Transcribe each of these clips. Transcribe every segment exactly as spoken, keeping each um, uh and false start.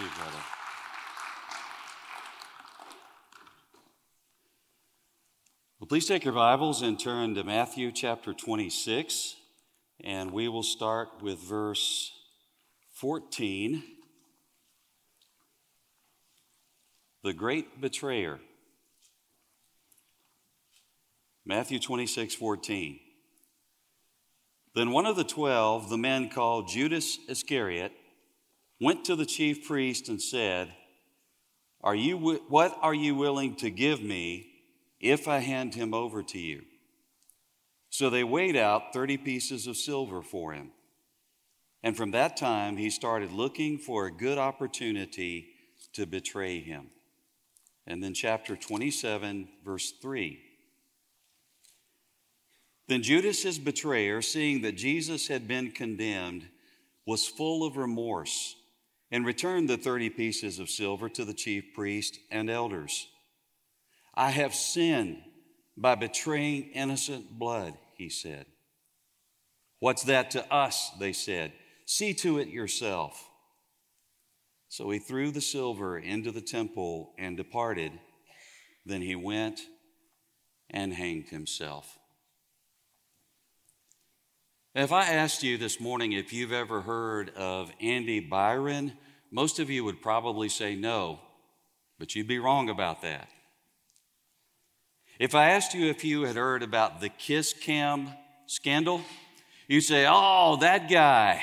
brother. Well, please take your Bibles and turn to Matthew chapter twenty-six, and we will start with verse fourteen. The great betrayer. Matthew twenty-six, fourteen. Then one of the twelve, the man called Judas Iscariot, went to the chief priest and said, "Are you what are you willing to give me if I hand him over to you?" So they weighed out thirty pieces of silver for him. And from that time, he started looking for a good opportunity to betray him. And then chapter twenty-seven, verse three. Then Judas, his betrayer, seeing that Jesus had been condemned, was full of remorse and returned the thirty pieces of silver to the chief priest and elders. "I have sinned by betraying innocent blood," he said. "What's that to us?" they said. "See to it yourself." So he threw the silver into the temple and departed. Then he went and hanged himself. If I asked you this morning if you've ever heard of Andy Byron, most of you would probably say no, but you'd be wrong about that. If I asked you if you had heard about the Kiss Cam scandal, you'd say, "Oh, that guy."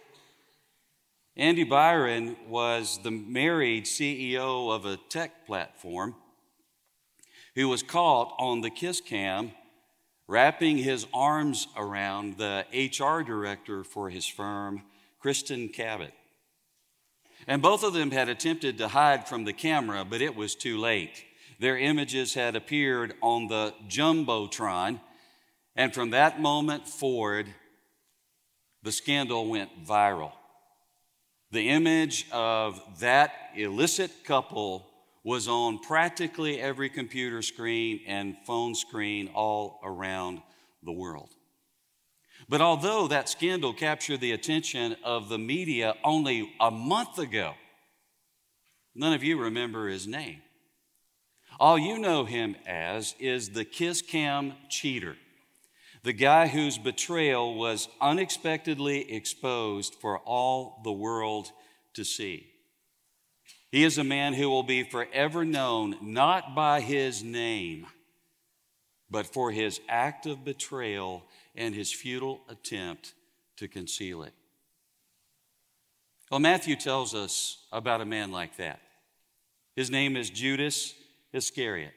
Andy Byron was the married C E O of a tech platform who was caught on the Kiss Cam wrapping his arms around the H R director for his firm, Kristen Cabot. And both of them had attempted to hide from the camera, but it was too late. Their images had appeared on the Jumbotron, and from that moment forward, the scandal went viral. The image of that illicit couple was on practically every computer screen and phone screen all around the world. But although that scandal captured the attention of the media only a month ago, none of you remember his name. All you know him as is the Kiss Cam cheater, the guy whose betrayal was unexpectedly exposed for all the world to see. He is a man who will be forever known not by his name, but for his act of betrayal and his futile attempt to conceal it. Well, Matthew tells us about a man like that. His name is Judas Iscariot.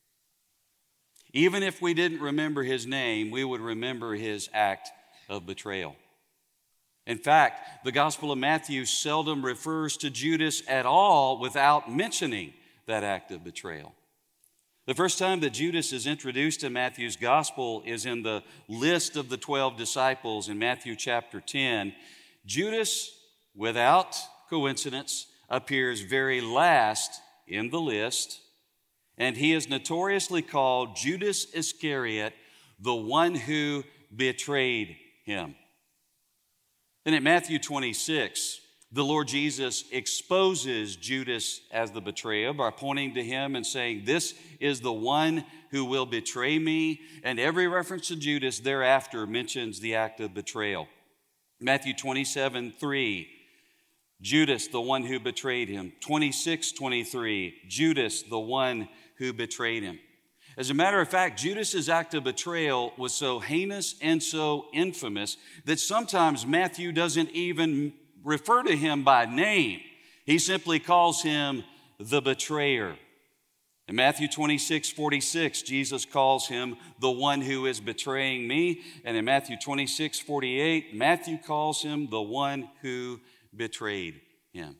Even if we didn't remember his name, we would remember his act of betrayal. In fact, the Gospel of Matthew seldom refers to Judas at all without mentioning that act of betrayal. The first time that Judas is introduced in Matthew's Gospel is in the list of the twelve disciples in Matthew chapter ten. Judas, without coincidence, appears very last in the list, and he is notoriously called Judas Iscariot, the one who betrayed him. And in Matthew twenty-six, the Lord Jesus exposes Judas as the betrayer by pointing to him and saying, "This is the one who will betray me." And every reference to Judas thereafter mentions the act of betrayal. Matthew twenty-seven, three, Judas, the one who betrayed him. twenty-six, twenty-three, Judas, the one who betrayed him. As a matter of fact, Judas's act of betrayal was so heinous and so infamous that sometimes Matthew doesn't even refer to him by name. He simply calls him the betrayer. In Matthew twenty-six, forty-six, Jesus calls him the one who is betraying me. And in Matthew twenty-six, forty-eight, Matthew calls him the one who betrayed him.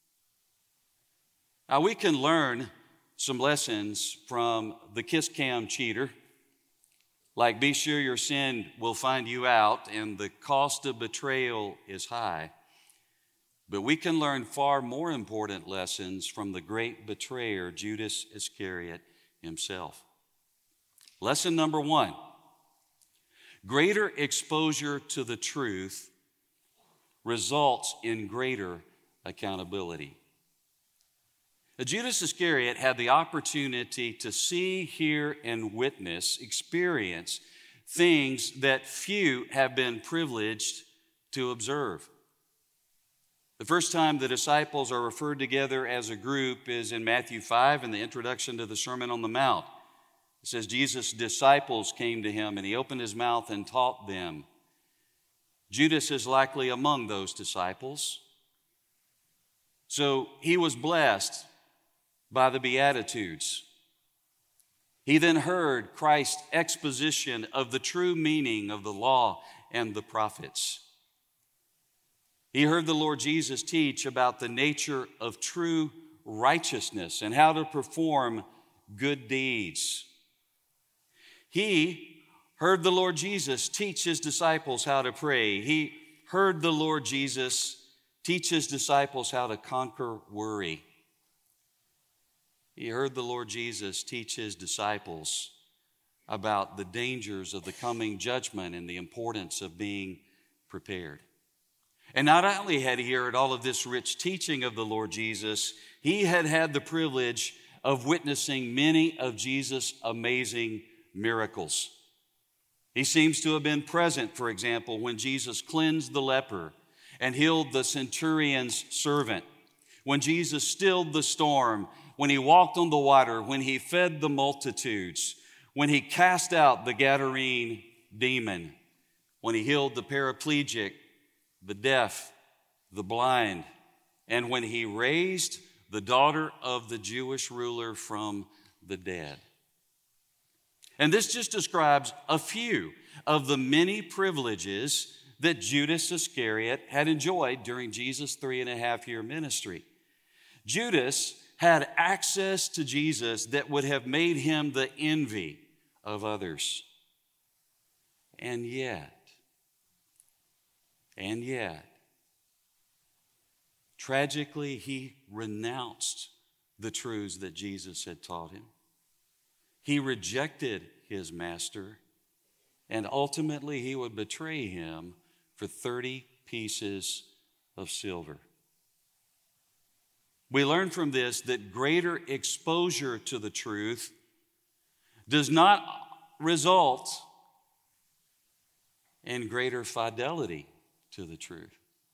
Now we can learn some lessons from the Kiss Cam cheater, like be sure your sin will find you out and the cost of betrayal is high. But we can learn far more important lessons from the great betrayer, Judas Iscariot himself. Lesson number one, greater exposure to the truth results in greater accountability. Now, Judas Iscariot had the opportunity to see, hear, and witness, experience things that few have been privileged to observe. The first time the disciples are referred together as a group is in Matthew five in the introduction to the Sermon on the Mount. It says, Jesus' disciples came to him, and he opened his mouth and taught them. Judas is likely among those disciples. So he was blessed by the Beatitudes. He then heard Christ's exposition of the true meaning of the law and the prophets. He heard the Lord Jesus teach about the nature of true righteousness and how to perform good deeds. He heard the Lord Jesus teach his disciples how to pray. He heard the Lord Jesus teach his disciples how to conquer worry. He heard the Lord Jesus teach his disciples about the dangers of the coming judgment and the importance of being prepared. And not only had he heard all of this rich teaching of the Lord Jesus, he had had the privilege of witnessing many of Jesus' amazing miracles. He seems to have been present, for example, when Jesus cleansed the leper and healed the centurion's servant, when Jesus stilled the storm, when he walked on the water, when he fed the multitudes, when he cast out the Gadarene demon, when he healed the paraplegic, the deaf, the blind, and when he raised the daughter of the Jewish ruler from the dead. And this just describes a few of the many privileges that Judas Iscariot had enjoyed during Jesus' three and a half year ministry. Judas had access to Jesus that would have made him the envy of others. And yet, and yet, tragically, he renounced the truths that Jesus had taught him. He rejected his master, and ultimately he would betray him for thirty pieces of silver. We learn from this that greater exposure to the truth does not result in greater fidelity to the truth.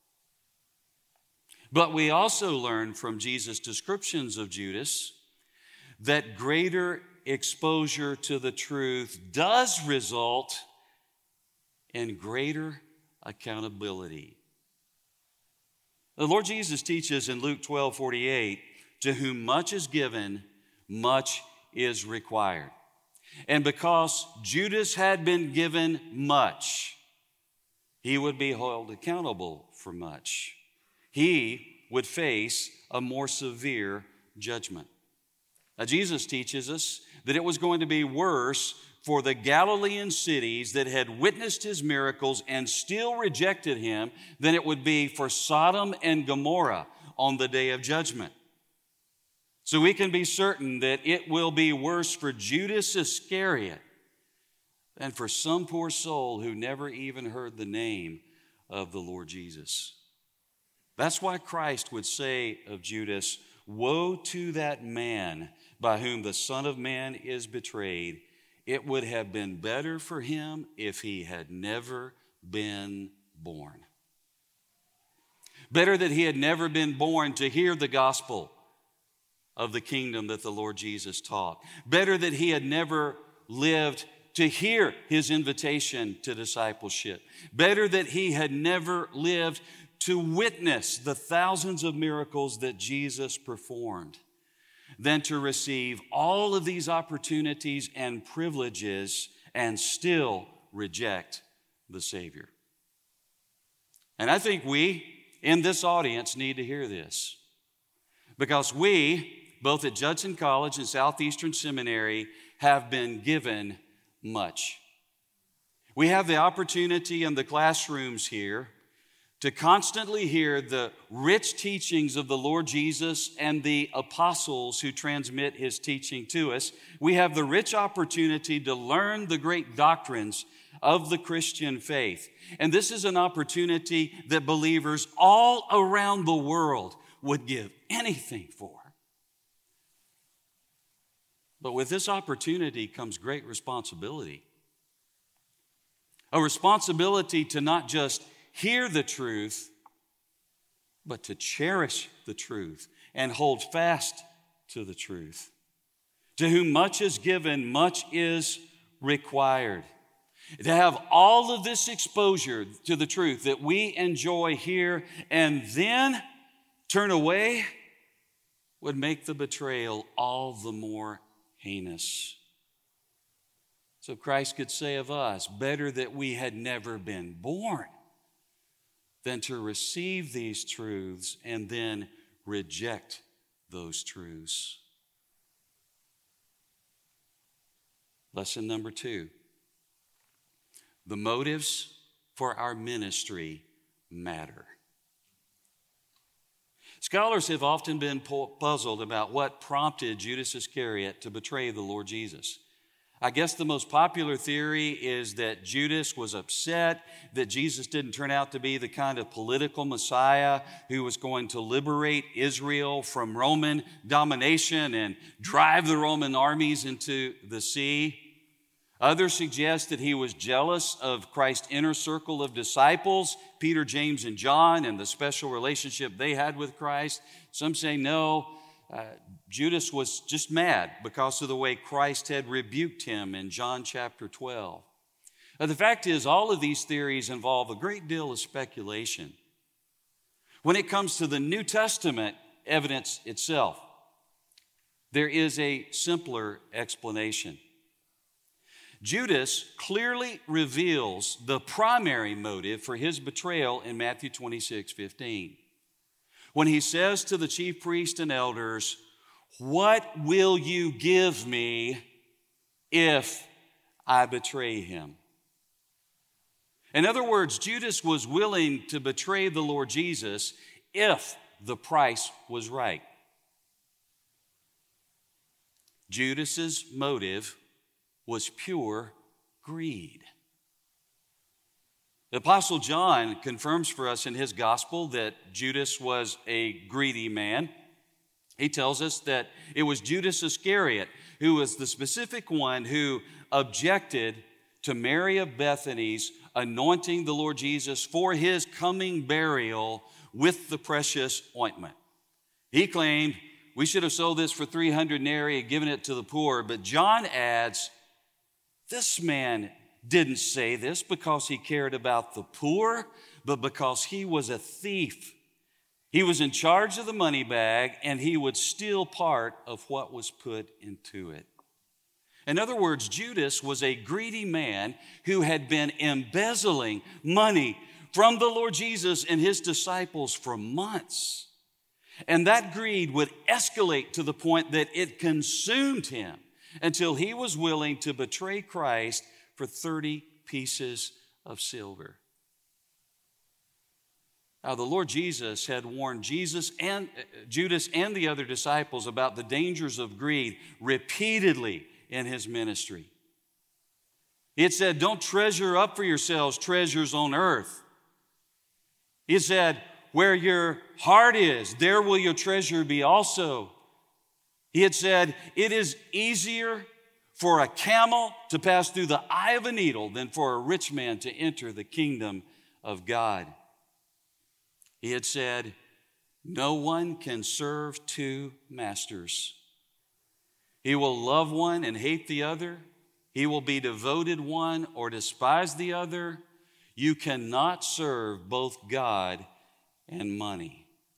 But we also learn from Jesus' descriptions of Judas that greater exposure to the truth does result in greater accountability. The Lord Jesus teaches in Luke twelve forty-eight, to whom much is given, much is required. And because Judas had been given much, he would be held accountable for much. He would face a more severe judgment. Now, Jesus teaches us that it was going to be worse for the Galilean cities that had witnessed his miracles and still rejected him than it would be for Sodom and Gomorrah on the day of judgment. So we can be certain that it will be worse for Judas Iscariot than for some poor soul who never even heard the name of the Lord Jesus. That's why Christ would say of Judas, "Woe to that man by whom the Son of Man is betrayed. It would have been better for him if he had never been born." Better that he had never been born to hear the gospel of the kingdom that the Lord Jesus taught. Better that he had never lived to hear his invitation to discipleship. Better that he had never lived to witness the thousands of miracles that Jesus performed than to receive all of these opportunities and privileges and still reject the Savior. And I think we in this audience need to hear this, because we, both at Judson College and Southeastern Seminary, have been given much. We have the opportunity in the classrooms here to constantly hear the rich teachings of the Lord Jesus and the apostles who transmit his teaching to us. We have the rich opportunity to learn the great doctrines of the Christian faith. And this is an opportunity that believers all around the world would give anything for. But with this opportunity comes great responsibility. A responsibility to not just hear the truth, but to cherish the truth and hold fast to the truth. To whom much is given, much is required. To have all of this exposure to the truth that we enjoy here and then turn away would make the betrayal all the more heinous. So Christ could say of us, better that we had never been born than to receive these truths and then reject those truths. Lesson number two. The motives for our ministry matter. Scholars have often been puzzled about what prompted Judas Iscariot to betray the Lord Jesus. I guess the most popular theory is that Judas was upset that Jesus didn't turn out to be the kind of political Messiah who was going to liberate Israel from Roman domination and drive the Roman armies into the sea. Others suggest that he was jealous of Christ's inner circle of disciples, Peter, James, and John, and the special relationship they had with Christ. Some say no, uh, Judas was just mad because of the way Christ had rebuked him in John chapter twelve. Now, the fact is, all of these theories involve a great deal of speculation. When it comes to the New Testament evidence itself, there is a simpler explanation. Judas clearly reveals the primary motive for his betrayal in Matthew twenty-six fifteen. When he says to the chief priests and elders, "What will you give me if I betray him?" In other words, Judas was willing to betray the Lord Jesus if the price was right. Judas's motive was pure greed. The Apostle John confirms for us in his gospel that Judas was a greedy man. He tells us that it was Judas Iscariot who was the specific one who objected to Mary of Bethany's anointing the Lord Jesus for his coming burial with the precious ointment. He claimed, we should have sold this for three hundred denarii and given it to the poor. But John adds, this man didn't say this because he cared about the poor, but because he was a thief. He was in charge of the money bag, and he would steal part of what was put into it. In other words, Judas was a greedy man who had been embezzling money from the Lord Jesus and his disciples for months. And that greed would escalate to the point that it consumed him until he was willing to betray Christ for thirty pieces of silver. Now, the Lord Jesus had warned Jesus and uh, Judas and the other disciples about the dangers of greed repeatedly in his ministry. He had said, don't treasure up for yourselves treasures on earth. He said, where your heart is, there will your treasure be also. He had said, it is easier for a camel to pass through the eye of a needle than for a rich man to enter the kingdom of God. He had said, no one can serve two masters. He will love one and hate the other. He will be devoted one or despise the other. You cannot serve both God and money.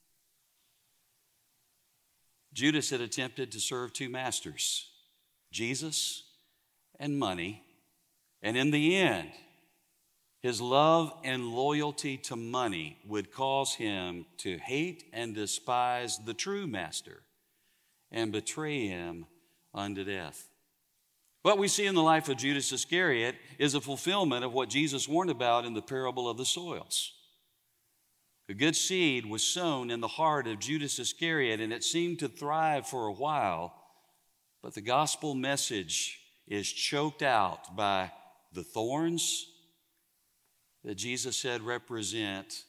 Judas had attempted to serve two masters, Jesus and money, and in the end, his love and loyalty to money would cause him to hate and despise the true master and betray him unto death. What we see in the life of Judas Iscariot is a fulfillment of what Jesus warned about in the parable of the soils. A good seed was sown in the heart of Judas Iscariot, and it seemed to thrive for a while, but the gospel message is choked out by the thorns that Jesus said represent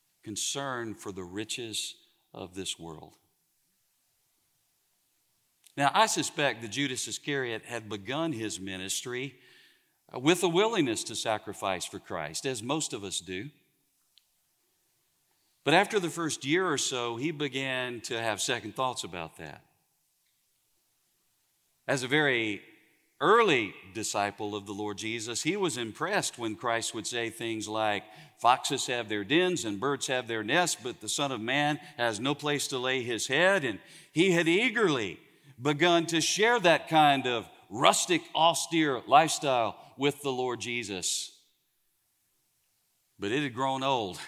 concern for the riches of this world. Now, I suspect that Judas Iscariot had begun his ministry with a willingness to sacrifice for Christ, as most of us do. But after the first year or so, he began to have second thoughts about that. As a very early disciple of the Lord Jesus, he was impressed when Christ would say things like, foxes have their dens and birds have their nests, but the Son of Man has no place to lay his head. And he had eagerly begun to share that kind of rustic, austere lifestyle with the Lord Jesus. But it had grown old.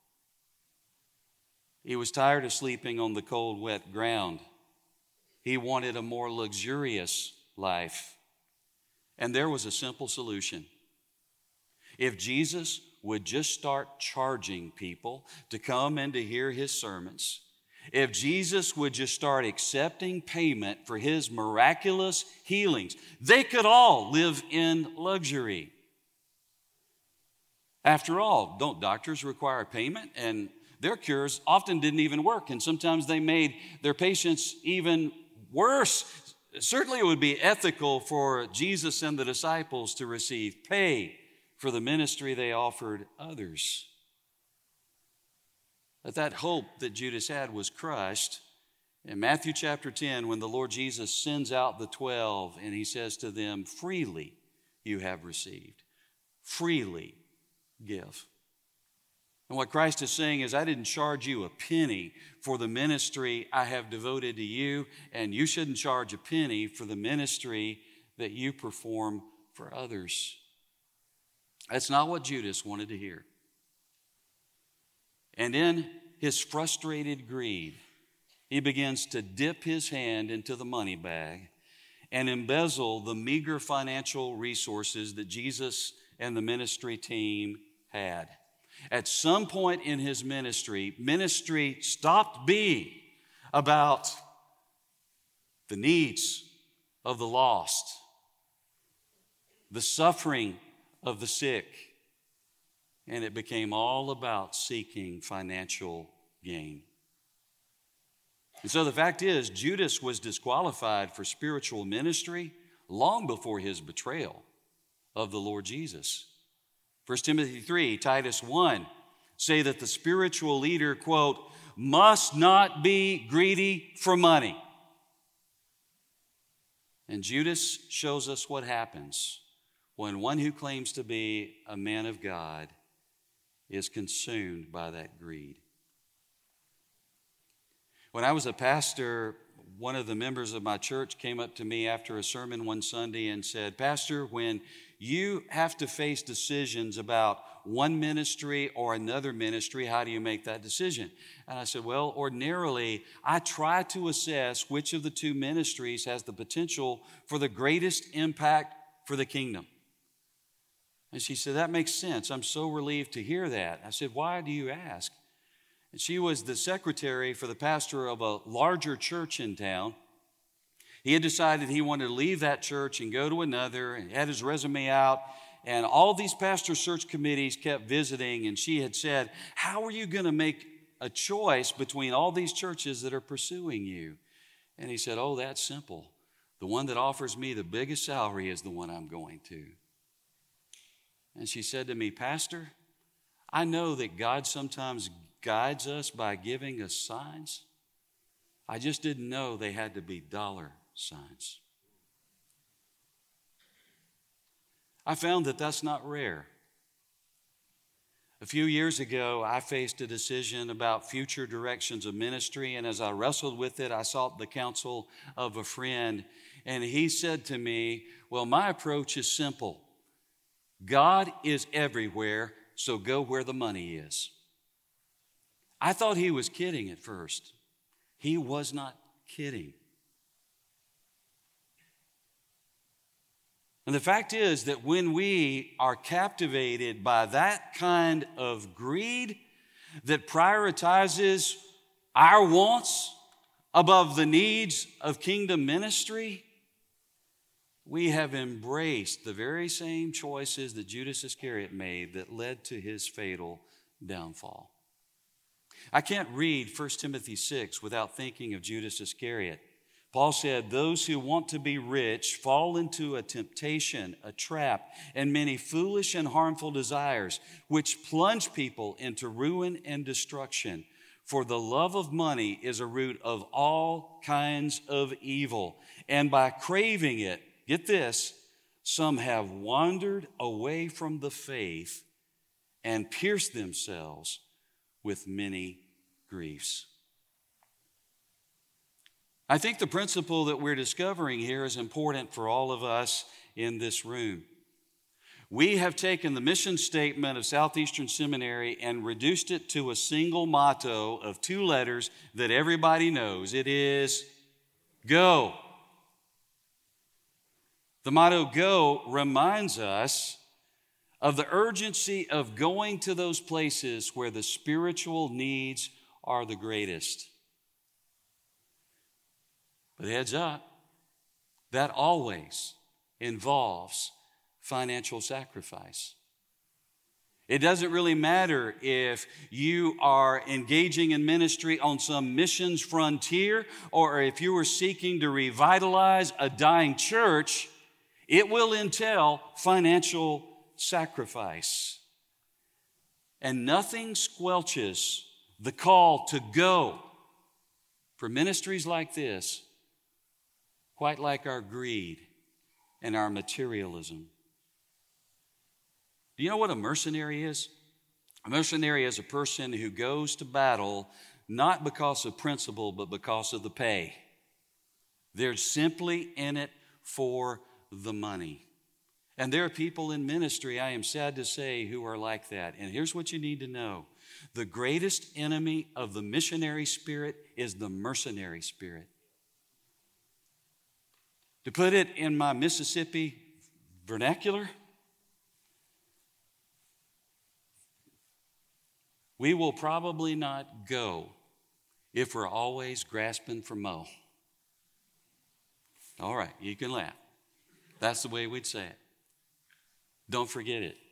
He was tired of sleeping on the cold, wet ground. He wanted a more luxurious life. And there was a simple solution. If Jesus would just start charging people to come and to hear his sermons, if Jesus would just start accepting payment for his miraculous healings, they could all live in luxury. After all, don't doctors require payment? And their cures often didn't even work, and sometimes they made their patients even worse. Certainly it would be ethical for Jesus and the disciples to receive pay for the ministry they offered others. But that hope that Judas had was crushed in Matthew chapter ten when the Lord Jesus sends out the twelve and he says to them, freely you have received, freely give. And what Christ is saying is, I didn't charge you a penny for the ministry I have devoted to you, and you shouldn't charge a penny for the ministry that you perform for others. That's not what Judas wanted to hear. And in his frustrated greed, he begins to dip his hand into the money bag and embezzle the meager financial resources that Jesus and the ministry team had. At some point in his ministry, ministry stopped being about the needs of the lost, the suffering of the sick, and it became all about seeking financial gain. And so the fact is, Judas was disqualified for spiritual ministry long before his betrayal of the Lord Jesus. First Timothy three, Titus one, say that the spiritual leader, quote, must not be greedy for money. And Judas shows us what happens when one who claims to be a man of God is consumed by that greed. When I was a pastor, one of the members of my church came up to me after a sermon one Sunday and said, Pastor, when you have to face decisions about one ministry or another ministry, how do you make that decision? And I said, well, ordinarily, I try to assess which of the two ministries has the potential for the greatest impact for the kingdom. And she said, that makes sense. I'm so relieved to hear that. I said, why do you ask? And she was the secretary for the pastor of a larger church in town. He had decided he wanted to leave that church and go to another, and had his resume out. And all these pastor search committees kept visiting, and she had said, how are you going to make a choice between all these churches that are pursuing you? And he said, oh, that's simple. The one that offers me the biggest salary is the one I'm going to. And she said to me, Pastor, I know that God sometimes guides us by giving us signs. I just didn't know they had to be dollar signs. I found that that's not rare. A few years ago, I faced a decision about future directions of ministry, and as I wrestled with it, I sought the counsel of a friend, and he said to me, well, my approach is simple. God is everywhere, so go where the money is. I thought he was kidding at first. He was not kidding. And the fact is that when we are captivated by that kind of greed that prioritizes our wants above the needs of kingdom ministry, we have embraced the very same choices that Judas Iscariot made that led to his fatal downfall. I can't read First Timothy six without thinking of Judas Iscariot. Paul said, those who want to be rich fall into a temptation, a trap, and many foolish and harmful desires, which plunge people into ruin and destruction. For the love of money is a root of all kinds of evil. And by craving it, get this, some have wandered away from the faith and pierced themselves with many griefs. I think the principle that we're discovering here is important for all of us in this room. We have taken the mission statement of Southeastern Seminary and reduced it to a single motto of two letters that everybody knows. It is go. The motto go reminds us of the urgency of going to those places where the spiritual needs are the greatest. But heads up, that always involves financial sacrifice. It doesn't really matter if you are engaging in ministry on some missions frontier or if you are seeking to revitalize a dying church, it will entail financial sacrifice. And nothing squelches the call to go for ministries like this quite like our greed and our materialism. Do you know what a mercenary is? A mercenary is a person who goes to battle not because of principle, but because of the pay. They're simply in it for the money. And there are people in ministry, I am sad to say, who are like that. And here's what you need to know. The greatest enemy of the missionary spirit is the mercenary spirit. To put it in my Mississippi vernacular, we will probably not go if we're always grasping for mo. All right, you can laugh. That's the way we'd say it. Don't forget it.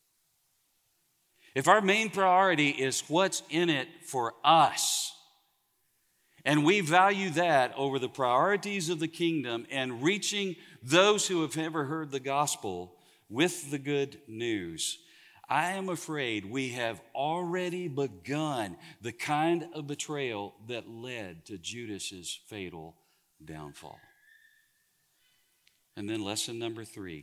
If our main priority is what's in it for us, and we value that over the priorities of the kingdom and reaching those who have never heard the gospel with the good news, I am afraid we have already begun the kind of betrayal that led to Judas's fatal downfall. And then lesson number three,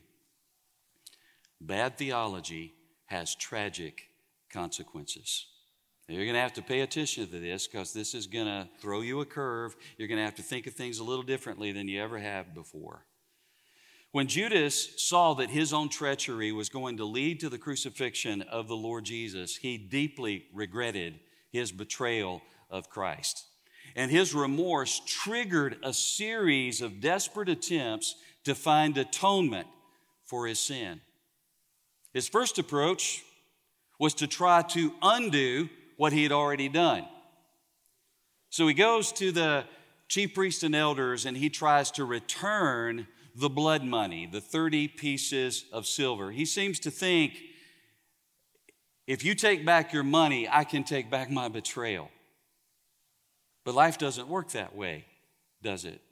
bad theology has tragic consequences. You're going to have to pay attention to this because this is going to throw you a curve. You're going to have to think of things a little differently than you ever have before. When Judas saw that his own treachery was going to lead to the crucifixion of the Lord Jesus, he deeply regretted his betrayal of Christ. And his remorse triggered a series of desperate attempts to find atonement for his sin. His first approach was to try to undo what he had already done. So he goes to the chief priests and elders and he tries to return the blood money, the thirty pieces of silver. He seems to think, if you take back your money, I can take back my betrayal. But life doesn't work that way, does it?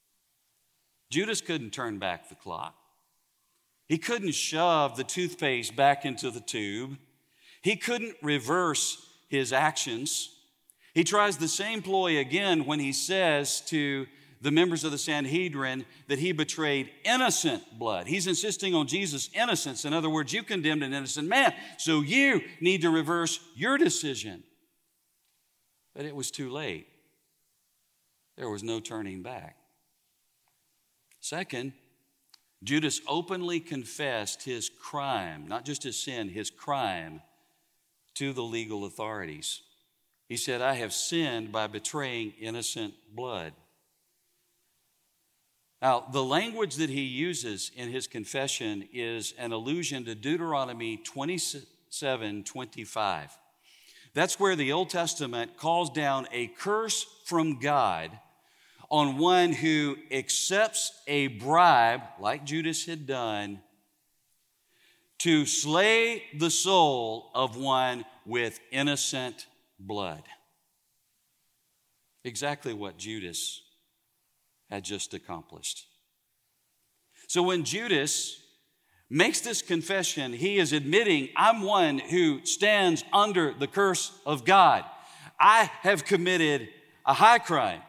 Judas couldn't turn back the clock. He couldn't shove the toothpaste back into the tube. He couldn't reverse his actions. He tries the same ploy again when he says to the members of the Sanhedrin that he betrayed innocent blood. He's insisting on Jesus' innocence. In other words, you condemned an innocent man, so you need to reverse your decision. But it was too late. There was no turning back. Second, Judas openly confessed his crime, not just his sin, his crime, to the legal authorities. He said, I have sinned by betraying innocent blood. Now, the language that he uses in his confession is an allusion to Deuteronomy twenty-seven twenty-five. That's where the Old Testament calls down a curse from God on one who accepts a bribe, like Judas had done, to slay the soul of one with innocent blood. Exactly what Judas had just accomplished. So when Judas makes this confession, he is admitting, I'm one who stands under the curse of God. I have committed a high crime.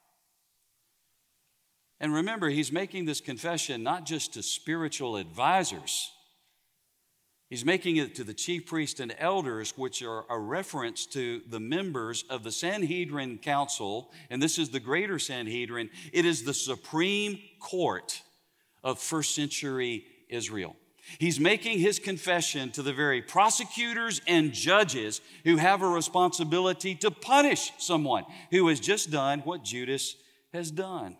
And remember, he's making this confession not just to spiritual advisors. He's making it to the chief priest and elders, which are a reference to the members of the Sanhedrin Council, and this is the greater Sanhedrin. It is the supreme court of first century Israel. He's making his confession to the very prosecutors and judges who have a responsibility to punish someone who has just done what Judas has done.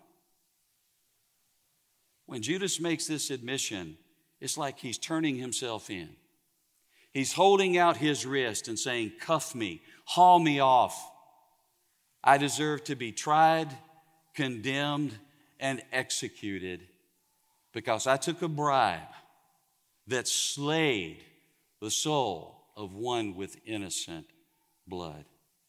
When Judas makes this admission, it's like he's turning himself in. He's holding out his wrist and saying, cuff me, haul me off. I deserve to be tried, condemned, and executed because I took a bribe that slayed the soul of one with innocent blood.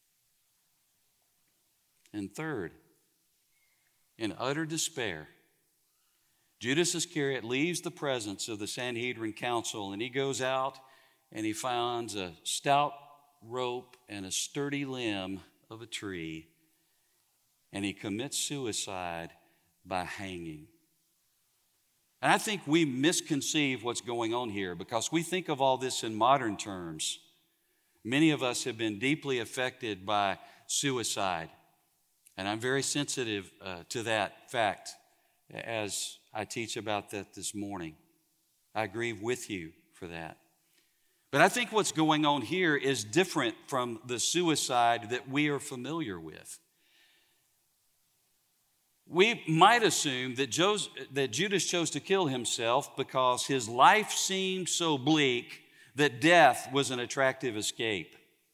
And third, in utter despair, Judas Iscariot leaves the presence of the Sanhedrin council, and he goes out and he finds a stout rope and a sturdy limb of a tree, and he commits suicide by hanging. And I think we misconceive what's going on here because we think of all this in modern terms. Many of us have been deeply affected by suicide, and I'm very sensitive uh, to that fact as I teach about that this morning. I grieve with you for that. But I think what's going on here is different from the suicide that we are familiar with. We might assume that, Jos- that Judas chose to kill himself because his life seemed so bleak that death was an attractive escape.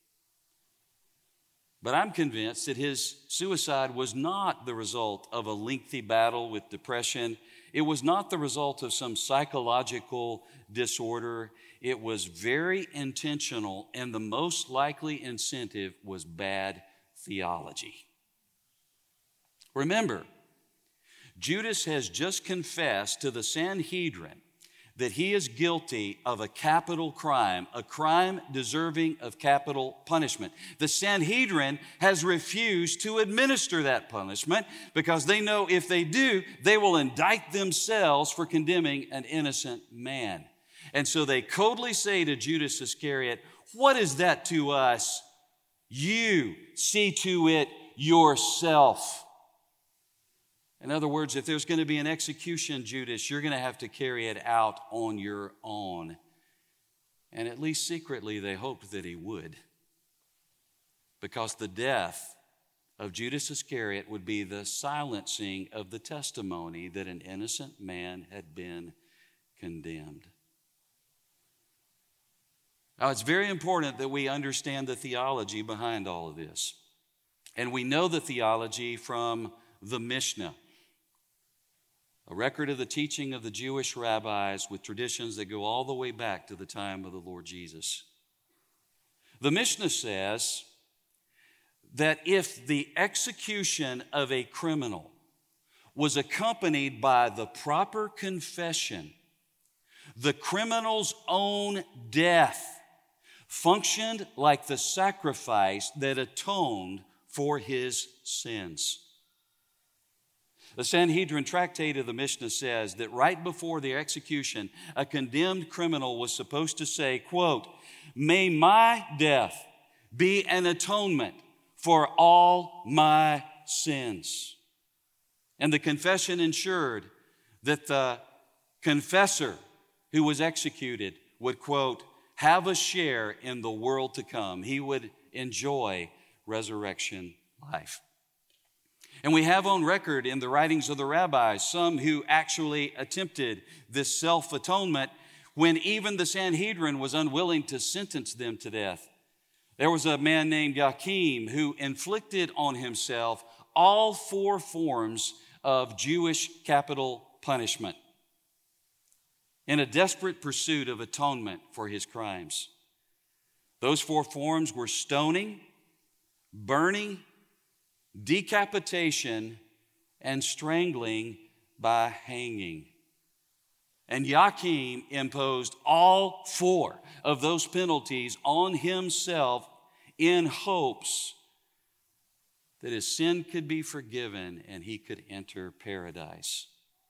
But I'm convinced that his suicide was not the result of a lengthy battle with depression. It was not the result of some psychological disorder. It was very intentional, and the most likely incentive was bad theology. Remember, Judas has just confessed to the Sanhedrin that he is guilty of a capital crime, a crime deserving of capital punishment. The Sanhedrin has refused to administer that punishment because they know if they do, they will indict themselves for condemning an innocent man. And so they coldly say to Judas Iscariot, what is that to us? You see to it yourself. In other words, if there's going to be an execution, Judas, you're going to have to carry it out on your own. And at least secretly, they hoped that he would. Because the death of Judas Iscariot would be the silencing of the testimony that an innocent man had been condemned. Now, it's very important that we understand the theology behind all of this. And we know the theology from the Mishnah, a record of the teaching of the Jewish rabbis with traditions that go all the way back to the time of the Lord Jesus. The Mishnah says that if the execution of a criminal was accompanied by the proper confession, the criminal's own death functioned like the sacrifice that atoned for his sins. The Sanhedrin tractate of the Mishnah says that right before the execution, a condemned criminal was supposed to say, quote, may my death be an atonement for all my sins. And the confession ensured that the confessor who was executed would, quote, have a share in the world to come. He would enjoy resurrection life. And we have on record in the writings of the rabbis some who actually attempted this self-atonement when even the Sanhedrin was unwilling to sentence them to death. There was a man named Yakim who inflicted on himself all four forms of Jewish capital punishment in a desperate pursuit of atonement for his crimes. Those four forms were stoning, burning, decapitation, and strangling by hanging. And Joachim imposed all four of those penalties on himself in hopes that his sin could be forgiven and he could enter paradise.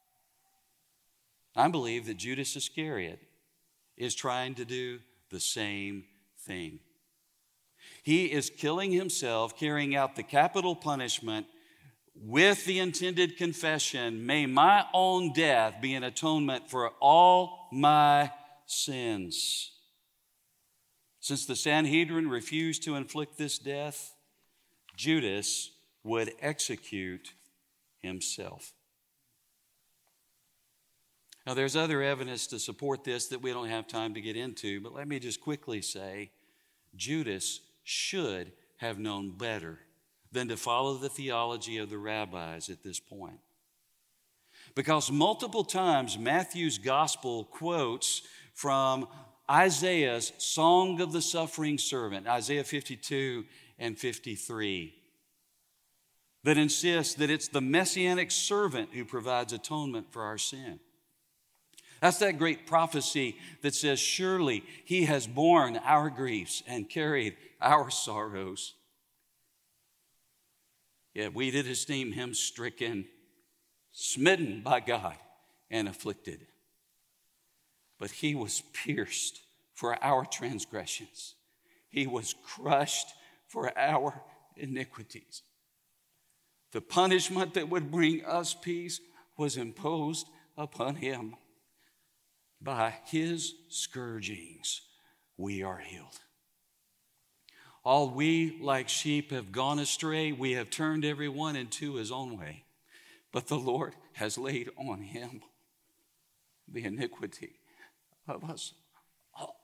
I believe that Judas Iscariot is trying to do the same thing. He is killing himself, carrying out the capital punishment with the intended confession, may my own death be an atonement for all my sins. Since the Sanhedrin refused to inflict this death, Judas would execute himself. Now, there's other evidence to support this that we don't have time to get into, but let me just quickly say, Judas should have known better than to follow the theology of the rabbis at this point. Because multiple times Matthew's gospel quotes from Isaiah's Song of the Suffering Servant, Isaiah fifty-two and fifty-three, that insists that it's the messianic servant who provides atonement for our sin. That's that great prophecy that says, surely he has borne our griefs and carried our sorrows. Yet we did esteem him stricken, smitten by God, and afflicted. But he was pierced for our transgressions. He was crushed for our iniquities. The punishment that would bring us peace was imposed upon him. By his scourgings we are healed. All we like sheep have gone astray. We have turned every one into his own way. But the Lord has laid on him the iniquity of us all.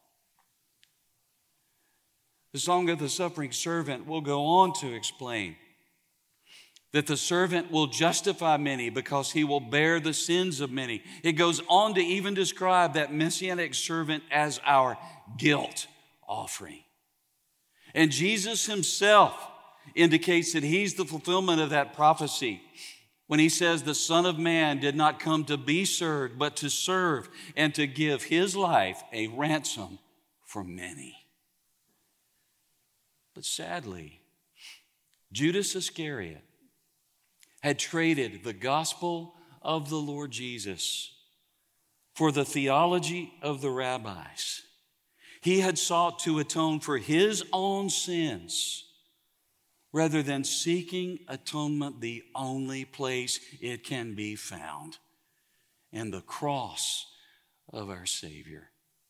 The Song of the Suffering Servant will go on to explain that the servant will justify many because he will bear the sins of many. It goes on to even describe that messianic servant as our guilt offering. And Jesus himself indicates that he's the fulfillment of that prophecy when he says the Son of Man did not come to be served, but to serve and to give his life a ransom for many. But sadly, Judas Iscariot had traded the gospel of the Lord Jesus for the theology of the rabbis. He had sought to atone for his own sins rather than seeking atonement the only place it can be found, in the cross of our Savior.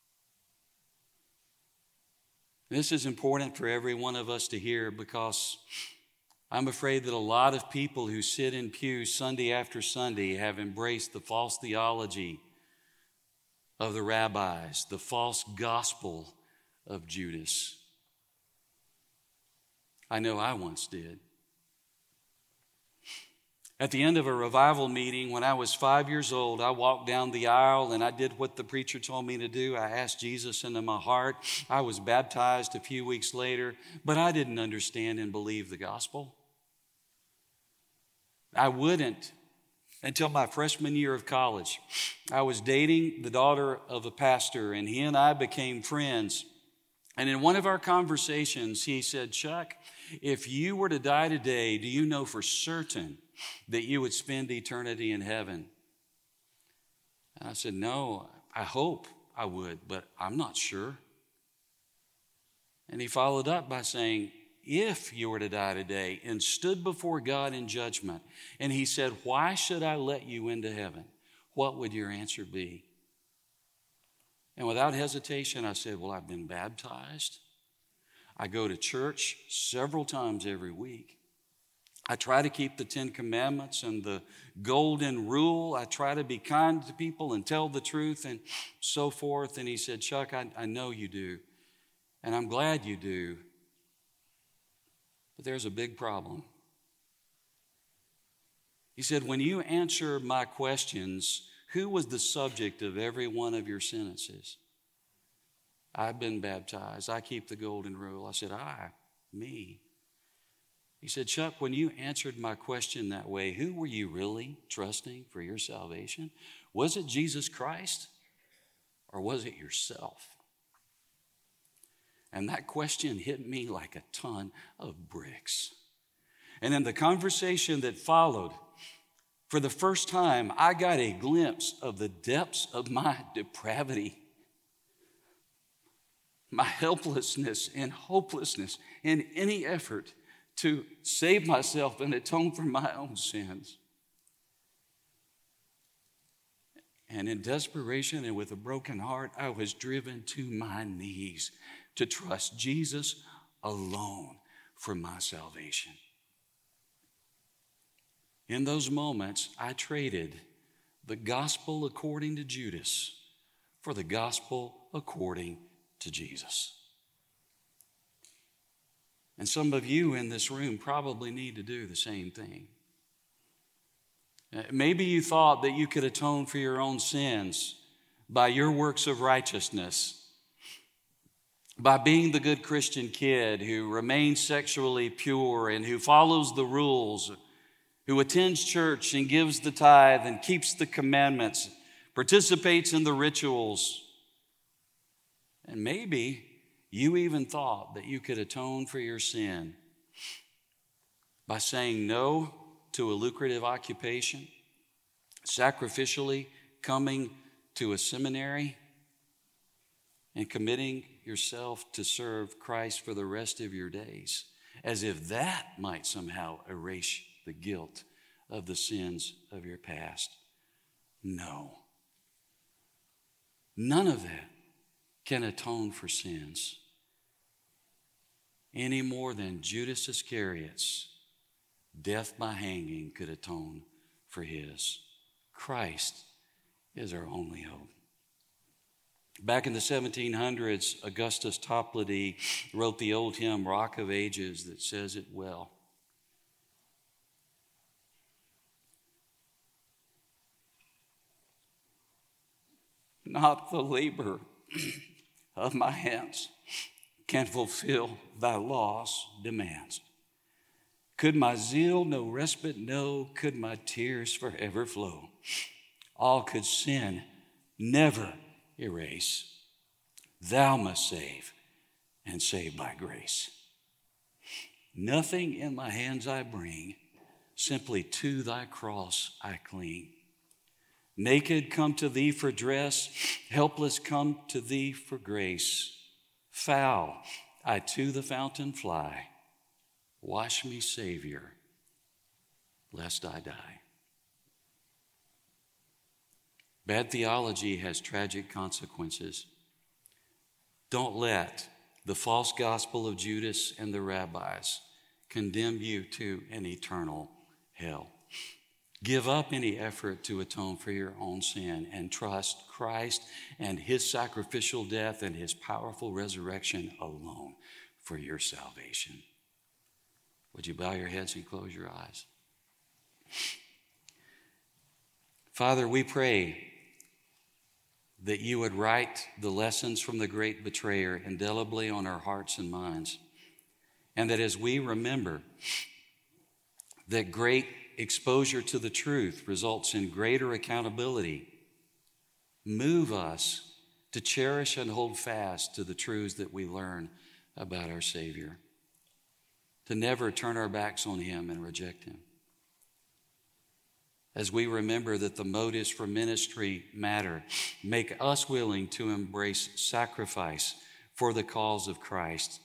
This is important for every one of us to hear, because I'm afraid that a lot of people who sit in pews Sunday after Sunday have embraced the false theology of the rabbis, the false gospel of Judas. I know I once did. At the end of a revival meeting when I was five years old, I walked down the aisle and I did what the preacher told me to do. I asked Jesus into my heart. I was baptized a few weeks later, but I didn't understand and believe the gospel. I wouldn't until my freshman year of college. I was dating the daughter of a pastor, and he and I became friends. And in one of our conversations, he said, Chuck, if you were to die today, do you know for certain that you would spend eternity in heaven? And I said, no, I hope I would, but I'm not sure. And he followed up by saying, if you were to die today and stood before God in judgment, and he said, why should I let you into heaven? What would your answer be? And without hesitation, I said, well, I've been baptized. I go to church several times every week. I try to keep the Ten Commandments and the golden rule. I try to be kind to people and tell the truth and so forth. And he said, Chuck, I, I know you do, and I'm glad you do. But there's a big problem. He said, when you answer my questions, who was the subject of every one of your sentences? I've been baptized. I keep the golden rule. I said, I, me. He said, Chuck, when you answered my question that way, who were you really trusting for your salvation? Was it Jesus Christ or was it yourself? And that question hit me like a ton of bricks. And in the conversation that followed, for the first time, I got a glimpse of the depths of my depravity, my helplessness and hopelessness in any effort to save myself and atone for my own sins. And in desperation and with a broken heart, I was driven to my knees to trust Jesus alone for my salvation. In those moments, I traded the gospel according to Judas for the gospel according to Jesus. And some of you in this room probably need to do the same thing. Maybe you thought that you could atone for your own sins by your works of righteousness, by being the good Christian kid who remains sexually pure and who follows the rules, who attends church and gives the tithe and keeps the commandments, participates in the rituals. And maybe you even thought that you could atone for your sin by saying no to a lucrative occupation, sacrificially coming to a seminary, and committing yourself to serve Christ for the rest of your days, as if that might somehow erase the guilt of the sins of your past. No. None of that can atone for sins any more than Judas Iscariot's death by hanging could atone for his. Christ is our only hope. Back in the seventeen hundreds, Augustus Toplady wrote the old hymn, Rock of Ages, that says it well. Not the labor of my hands can fulfill thy law's demands. Could my zeal no respite know? Could my tears forever flow? All could sin never erase. Thou must save, and save by grace. Nothing in my hands I bring, simply to thy cross I cling. Naked come to thee for dress, helpless come to thee for grace. Foul I to the fountain fly. Wash me, Savior, lest I die. Bad theology has tragic consequences. Don't let the false gospel of Judas and the rabbis condemn you to an eternal hell. Give up any effort to atone for your own sin and trust Christ and his sacrificial death and his powerful resurrection alone for your salvation. Would you bow your heads and close your eyes? Father, we pray that you would write the lessons from the great betrayer indelibly on our hearts and minds, and that as we remember that great exposure to the truth results in greater accountability, move us to cherish and hold fast to the truths that we learn about our Savior, to never turn our backs on him and reject him. As we remember that the motives for ministry matter, make us willing to embrace sacrifice for the cause of Christ,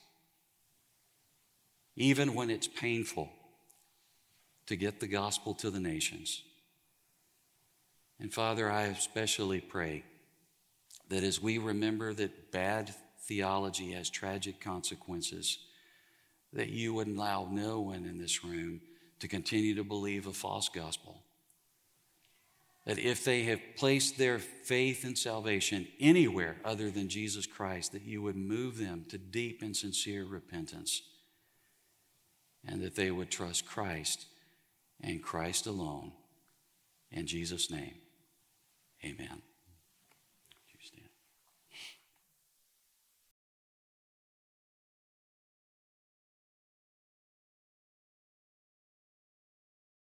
even when it's painful to get the gospel to the nations. And Father, I especially pray that as we remember that bad theology has tragic consequences, that you would allow no one in this room to continue to believe a false gospel. That if they have placed their faith and salvation anywhere other than Jesus Christ, that you would move them to deep and sincere repentance, and that they would trust Christ and Christ alone. In Jesus' name, amen.